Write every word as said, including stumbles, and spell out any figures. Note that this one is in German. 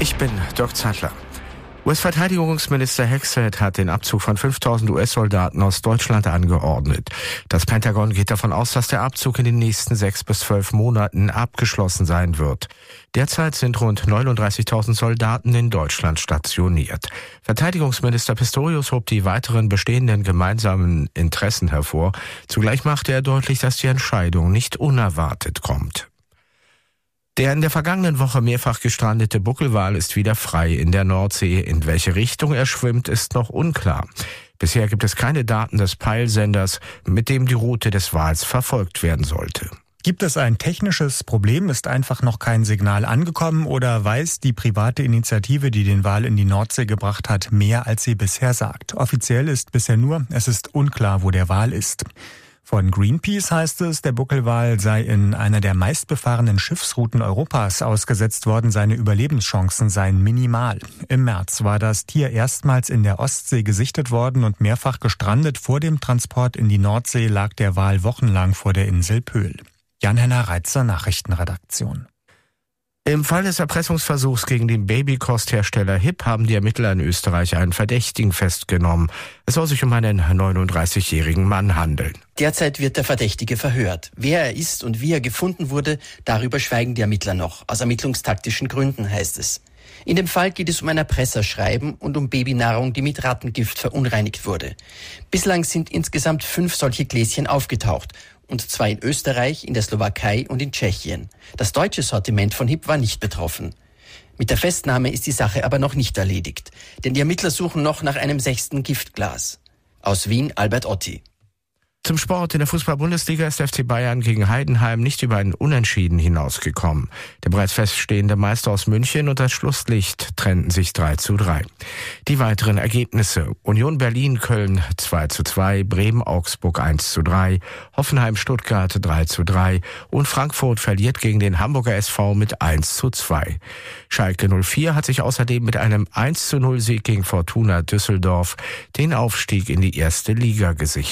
Ich bin Dirk Zeitler. U S-Verteidigungsminister Hexet hat den Abzug von fünftausend U S-Soldaten aus Deutschland angeordnet. Das Pentagon geht davon aus, dass der Abzug in den nächsten sechs bis zwölf Monaten abgeschlossen sein wird. Derzeit sind rund neununddreißigtausend Soldaten in Deutschland stationiert. Verteidigungsminister Pistorius hob die weiteren bestehenden gemeinsamen Interessen hervor. Zugleich machte er deutlich, dass die Entscheidung nicht unerwartet kommt. Der in der vergangenen Woche mehrfach gestrandete Buckelwal ist wieder frei in der Nordsee. In welche Richtung er schwimmt, ist noch unklar. Bisher gibt es keine Daten des Peilsenders, mit dem die Route des Wals verfolgt werden sollte. Gibt es ein technisches Problem? Ist einfach noch kein Signal angekommen oder weiß die private Initiative, die den Wal in die Nordsee gebracht hat, mehr als sie bisher sagt? Offiziell ist bisher nur, es ist unklar, wo der Wal ist. Von Greenpeace heißt es, der Buckelwal sei in einer der meistbefahrenen Schiffsrouten Europas ausgesetzt worden. Seine Überlebenschancen seien minimal. Im März war das Tier erstmals in der Ostsee gesichtet worden und mehrfach gestrandet. Vor dem Transport in die Nordsee lag der Wal wochenlang vor der Insel Pöhl. Jan-Henner Reitzer, Nachrichtenredaktion. Im Fall des Erpressungsversuchs gegen den Babykosthersteller H I P haben die Ermittler in Österreich einen Verdächtigen festgenommen. Es soll sich um einen neununddreißigjährigen Mann handeln. Derzeit wird der Verdächtige verhört. Wer er ist und wie er gefunden wurde, darüber schweigen die Ermittler noch. Aus ermittlungstaktischen Gründen, heißt es. In dem Fall geht es um ein Erpresserschreiben und um Babynahrung, die mit Rattengift verunreinigt wurde. Bislang sind insgesamt fünf solche Gläschen aufgetaucht. Und zwar in Österreich, in der Slowakei und in Tschechien. Das deutsche Sortiment von H I P war nicht betroffen. Mit der Festnahme ist die Sache aber noch nicht erledigt, denn die Ermittler suchen noch nach einem sechsten Giftglas. Aus Wien, Albert Otti. Zum Sport. In der Fußball-Bundesliga ist der F C Bayern gegen Heidenheim nicht über einen Unentschieden hinausgekommen. Der bereits feststehende Meister aus München und das Schlusslicht trennten sich drei zu drei. Die weiteren Ergebnisse: Union Berlin-Köln zwei zu zwei, Bremen-Augsburg eins zu drei, Hoffenheim-Stuttgart drei zu drei und Frankfurt verliert gegen den Hamburger S V mit eins zu zwei. Schalke null vier hat sich außerdem mit einem eins zu null Sieg gegen Fortuna Düsseldorf den Aufstieg in die erste Liga gesichert.